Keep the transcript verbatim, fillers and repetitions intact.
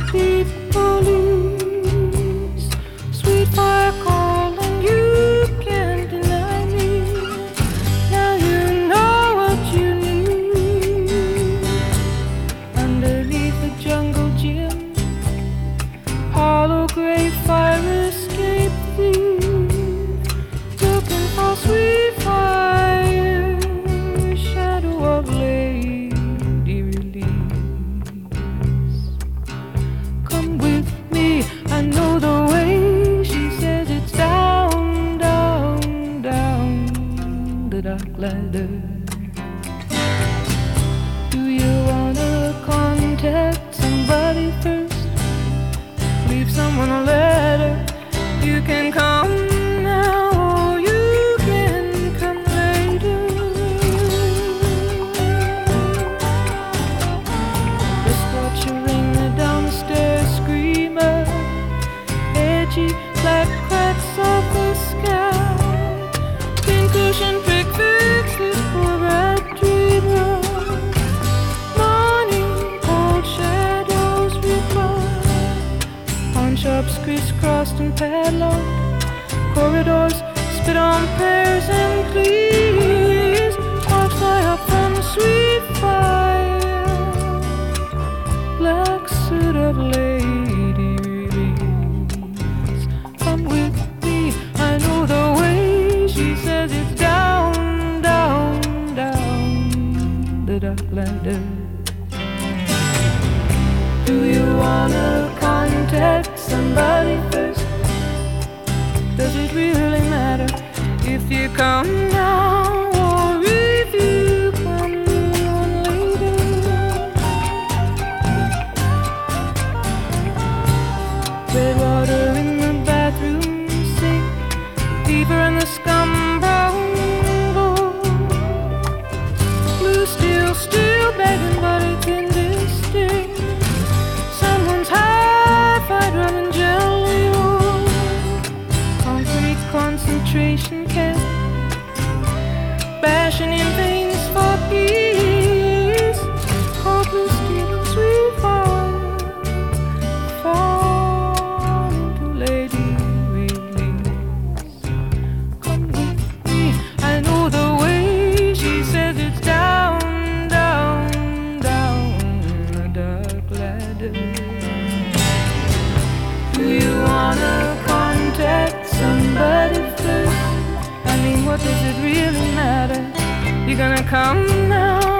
beat police. Sweet fire calling, you can't deny me. Now you know what you need. Underneath the jungle gym, hollow gray fire escape thief, looking for sweet fire, shadow of lady release. Come with me, I know the way. She says it's down, down, down the dark ladder. Do you wanna contact somebody first? Leave someone a letter. You can come now or you can come later. Just watch her ring the downstairs screamer. Edgy black cracks of the sky. Pincushion prick fixes for red dreamer. Morning cold shadows reply. Pawn shops crisscrossed and padlocked. Corridors spit on prayers and pleas. Sparks fly up from sweet fire. Black suit of lady release. Come with me, I know the way. She says it's down, down, down the dark ladder. Do you wanna contact somebody first? Does it really matter if you come now or if you come on later? Red water in the bathroom sink, deeper in the scum brown bowl. Blue steel still begging, but it's indistinct. Someone's high-fied rum and jelly roll. Concrete concentration camp, bashing in veins for peace. Cold blue steel and sweet fire, fall into lady release. Come with me, I know the way. She says it's down, down, down the dark ladder. Do you wanna contact somebody first? I mean, what does it really matter? You're gonna come now